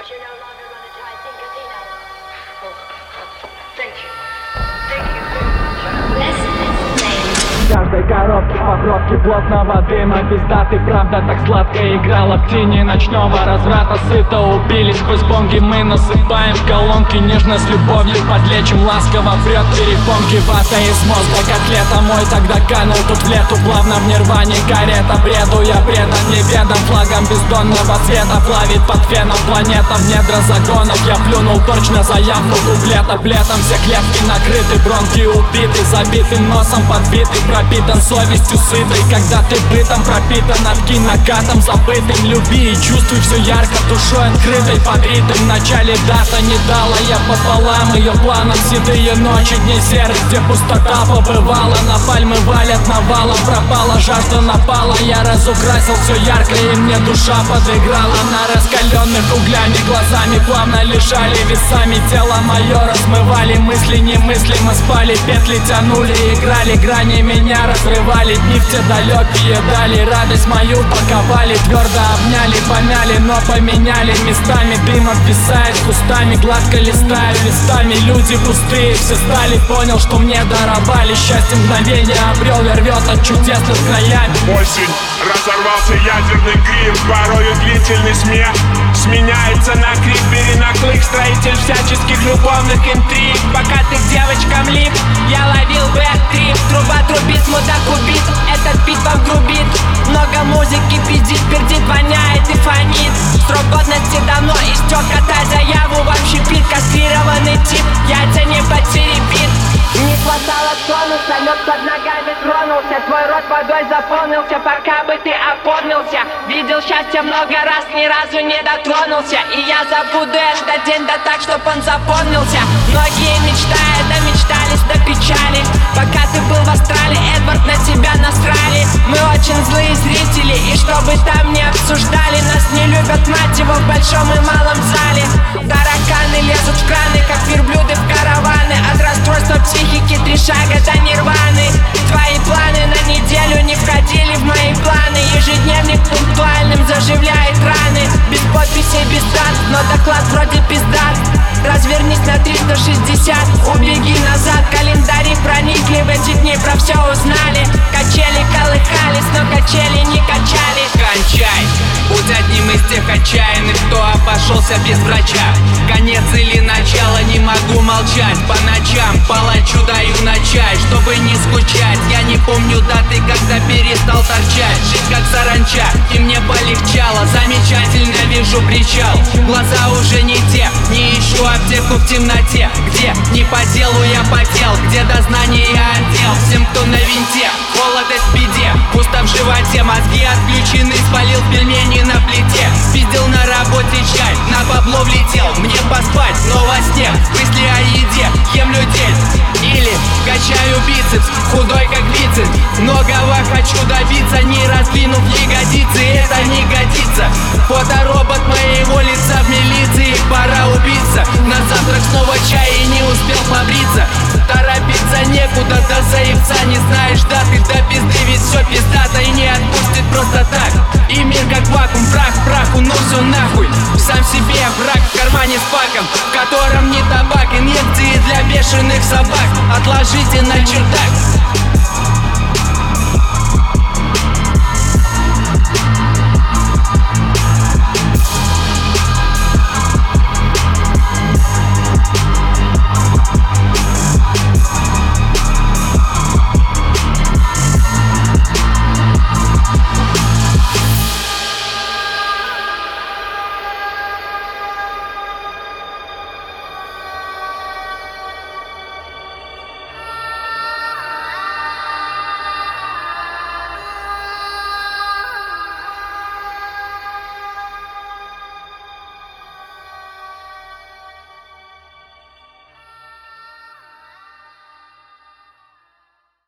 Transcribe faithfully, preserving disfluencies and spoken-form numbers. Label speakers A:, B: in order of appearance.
A: you no longer run a Tyson casino. Oh, thank you. Thank you very much. Listen,
B: В каждой коробке по пробке плотного дыма пиздатый, правда так сладко играла в тени ночного разврата. Сыто убили сквозь бонги, мы насыпаем в колонки. Нежно с любовью подлечим, ласково врет перепонки. Вата из мозга, котлета мой тогда канул тут в лету. Плавно в нирване карета, бреду я предан неведом. Флагом бездонного цвета плавит под феном планета. В недра загонов я плюнул точно заявку дублетов. Летом все клетки накрыты, бронки убиты, забитым носом подбитый, пропитан совестью сытой. Когда ты бытом пропитан, откинь накатом забытым. Люби и чувствуй все ярко, душой открытой, под ритм. В начале дата не дала я пополам ее планам. Седые ночи, дни серых, где пустота побывала. На пальмы валят навалом, пропала жажда, напала. Я разукрасил все ярко, и мне душа подыграла. На раскаленных углями глазами плавно лежали весами. Тело мое размывали, мысли немыслимо спали. Петли тянули, играли, грани меня разрывали. Дни в те далекие дали, радость мою паковали. Твердо обняли, помяли, но поменяли местами. Дым обвисает кустами, гладко листая листами. Люди пустые все стали, понял, что мне даровали. Счастье мгновение обрел, я рвет от чудесных краями.
C: Осень, разорвался ядерный гриф. Порою длительный смех сменяется на крик, перенаклык. Строитель всяческих любовных интриг. Пока ты к девочкам лип, я ловил бэк-трип. Труба трубит, мудак убит, этот бит вам грубит. Много музыки пиздит, пердит, воняет и фонит. Срок годности давно истек, катай заяву в общепит. Кастрированный тип, яйца не потеребит. Не хватало тонуса, лед под ногами тронулся. Твой рот водой заполнился, пока бы ты опомнился. Видел счастье много раз, ни разу не дотронулся. И я забуду этот день, да так, чтоб он запомнился. Многие мечтают, да мечтались до печали. Пока ты был в Австралии, Эдвард, на тебя насрали. Мы очень злые зрители, и чтобы там не обсуждали. Нас не любят, мать его, в большом и малом зале. Тараканы лезут в краны, как верблюды в караваны. От расстройства психики три шага до нирваны. Твои планы на неделю не входили в мои планы. Ежедневник пунктуальным заживляет раны. Без подписей, без дат, но доклад вроде пиздат. Развернись на триста шестьдесят, убеги назад. Календари проникли, в эти дни про все узнали. Качели колыхались, но качели не качали.
D: Кончай, будь одним из тех отчаянных, кто обошелся без врача. Конец или начало, не могу молчать. По ночам палачу даю на чай, чтобы не скучать. Я не помню даты, когда перестал торчать. Жить как саранча, и мне полегчало. Замечательно вижу причал. Глаза уже не те, не ищу аптеку в темноте. Где не по делу я потел, где дознание я отдел. Всем, кто на винте, холодность в беде. Пусто в животе, мозги отключены. Спалил пельмени на плите, пиздил на работе чай. На бабло влетел, мне поспать, но во сне мысли о еде, ем людей. Или качаю бицепс, худой как бицепс. Многого хочу добиться, не раздвинув ягодицы. Это не годится. Фоторобот моего лица в милиции. Пора убиться, на завтрак снова чай и не успел побриться. Торопиться некуда, до заебца не знаешь даты. До пизды ведь все пиздато и не отпустит просто так. И мир как вакуум, прах к праху, но все нахуй. Сам себе враг в кармане с паком, в котором не табак. Инъекции для бешеных собак, отложите на чердак.